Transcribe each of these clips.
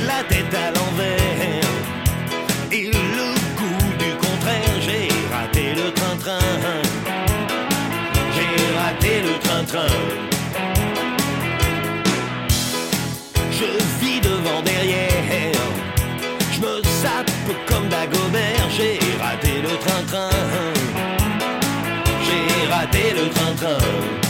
la tête à l'envers. Et le coup du contraire, j'ai raté le train-train. J'ai raté le train-train. Je vis devant, derrière. Je me sape comme Dagobert. J'ai raté le train-train. J'ai raté le train-train.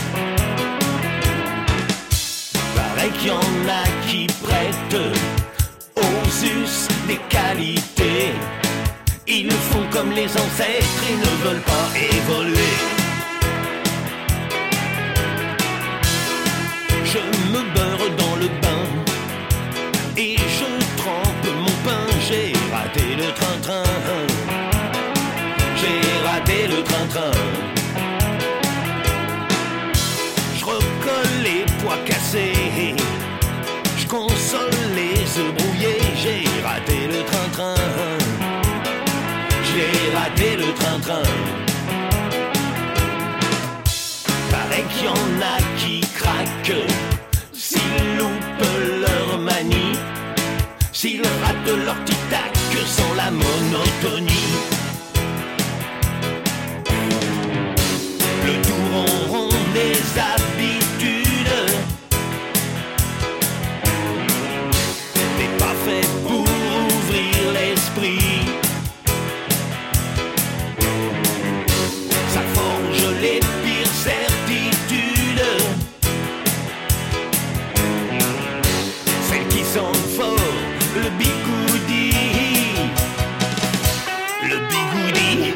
Paraît qu'il y en a qui prêtent aux us des qualités. Ils font comme les ancêtres et ne veulent pas évoluer. Je me beurre dans le bain et je trempe mon pain. J'ai raté le train-train. J'ai raté le train-train. Je recolle les pois cassés, je console les œufs brouillés. J'ai raté le train-train. J'ai raté le train-train. Paraît qu'il y en a qui craquent s'ils loupent leur manie, s'ils ratent leur tic-tac sans la monotonie. Le tour rond des habitudes n'est pas fait pour ouvrir l'esprit. Ça forge les pires certitudes, celles qui sentent fort le bigoudi. Le bigoudi.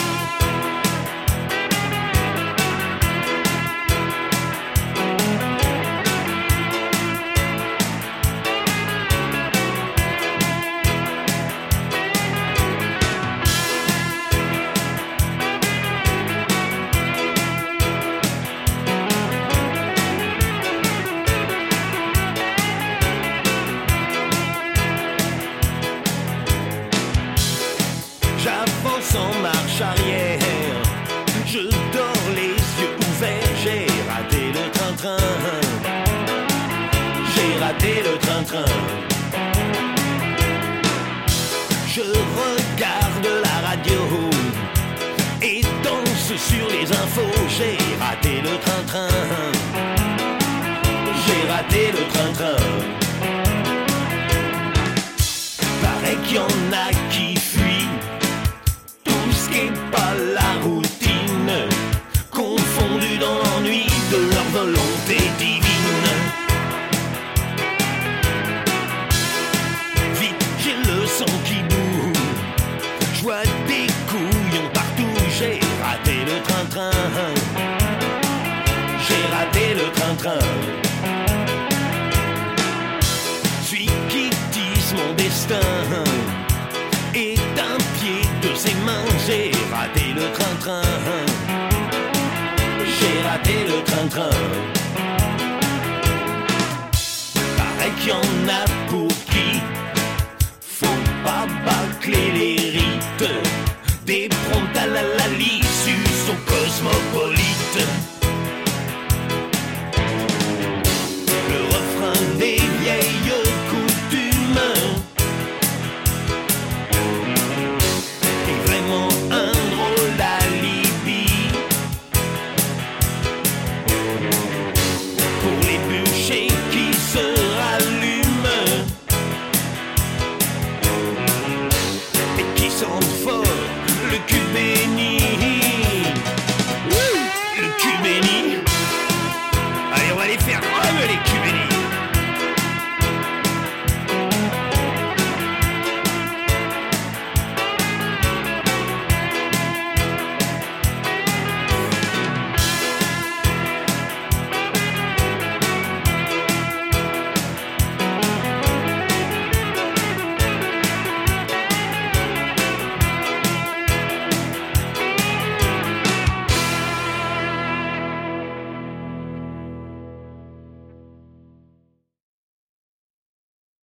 J'avance en marche arrière, je dors les yeux ouverts. J'ai raté le train-train. J'ai raté le train-train. Je regarde la radio et danse sur les infos. J'ai raté le train-train. J'ai raté le train-train. Paraît qu'il y en a qui fuient tout ce qui n'est pas la routine, confondus dans l'ennui de leur volonté divine. Vite, j'ai le sang qui bout, je vois des couillons partout. J'ai raté le train-train. J'ai raté le train-train. Celui qui tisse mon destin est un pied de ses mains. J'ai raté le train-train. J'ai raté le train-train. Paraît qu'il y en a pour qui faut pas bâcler les rites, des promptes à la l'issue sont cosmopolites.